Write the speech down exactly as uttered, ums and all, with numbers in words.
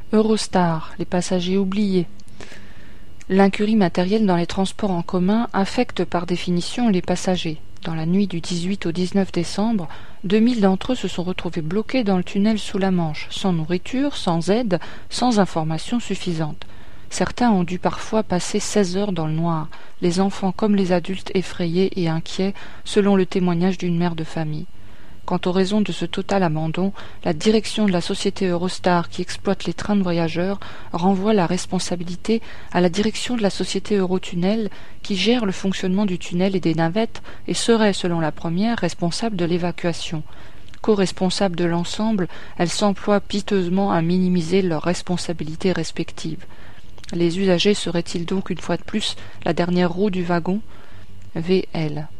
Eurostar, les passagers oubliés. L'incurie matérielle dans les transports en commun affecte par définition les passagers. Dans la nuit du dix-huit au dix-neuf décembre, deux mille d'entre eux se sont retrouvés bloqués dans le tunnel sous la Manche, sans nourriture, sans aide, sans information suffisante. Certains ont dû parfois passer seize heures dans le noir, les enfants comme les adultes effrayés et inquiets, selon le témoignage d'une mère de famille. Quant aux raisons de ce total abandon, la direction de la société Eurostar qui exploite les trains de voyageurs renvoie la responsabilité à la direction de la société Eurotunnel qui gère le fonctionnement du tunnel et des navettes et serait, selon la première, responsable de l'évacuation. Co-responsable de l'ensemble, elle s'emploie piteusement à minimiser leurs responsabilités respectives. Les usagers seraient-ils donc une fois de plus la dernière roue du wagon ? V L